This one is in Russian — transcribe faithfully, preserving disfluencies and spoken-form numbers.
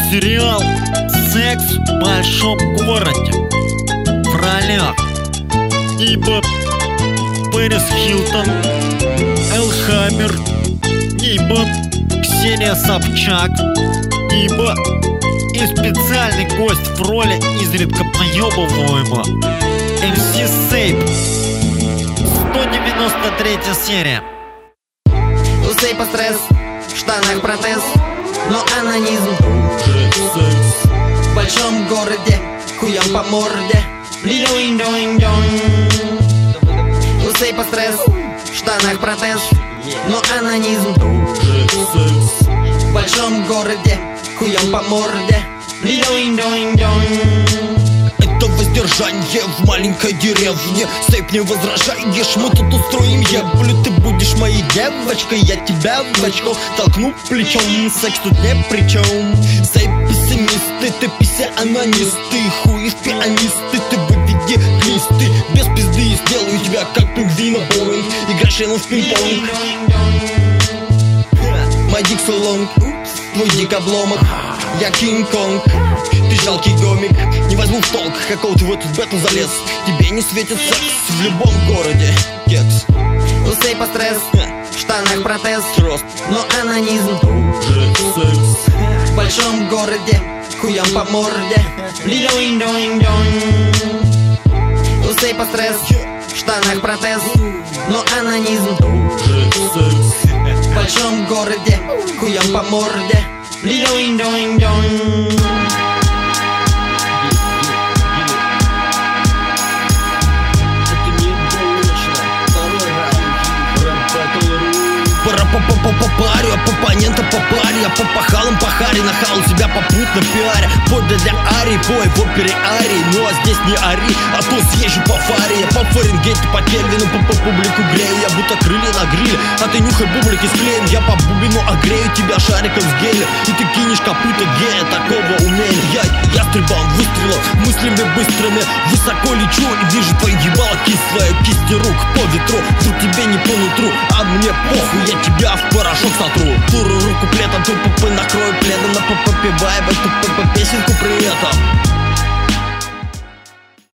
Сериал «Секс в большом городе». В ролях ибо Пэрис Хилтон, Эл Хаммер, ибо Ксения Собчак, ибо и специальный гость в роли изредка поебываемого эм си Сейп. сто девяносто третья серия. У Сейпа стресс, в штанах протез, но анонизм в большом городе, хуям по морде. У Сейпа стресс, в штанах протез, но анонизм в большом городе, хуям по морде. Это воздержание в маленькой деревне. Сейп, не возражаешь, мы тут устроим еблю. Ты будешь моей девочкой, я тебя в очко толкну плечом. Секс тут не при чем. Сейп пессимисты, ты писсионанисты. Хуев пианисты, ты выведи листы. Без пизды сделаю тебя как пингвина Боинг. Играешь в пинг-понг. Мой дик so long, твой дик обломок. Я Кинг-Конг, ты жалкий гомик. Не возьму в толк, какого ты в этот бэтл залез. Тебе не светит секс в любом городе. Кекс. У Сейпа стресс, в штанах протез, Рост. но анонизм в большом городе, хуям по морде. У Сейпа стресс, в штанах протез, но анонизм в большом городе, хуям по морде. По паре, по оппонента по паре. Я по пахалам по харе, нахал себя попутно пиаря. Подле для арии, бой в опере арии. Ну а здесь не ари, а то съезжу по фаре. Я по Фаренгейту, по Кельвину, по, по публику грею. Я будто крылья на гриле, а ты нюхай бублики с клеем. Я по бубину огрею тебя шариком с гелем. И ты кинешь копыта гея, такого умения. Я ястребом выстрелов, мыслями быстрыми высоко лечу и вижу твои ебало кислые кисти рук по ветру. Тут тебе не по нутру, а мне похуй, я тебя в порошок сотру. Туру руку плетом, тупо накрою пледом. На попивай эту песенку при этом.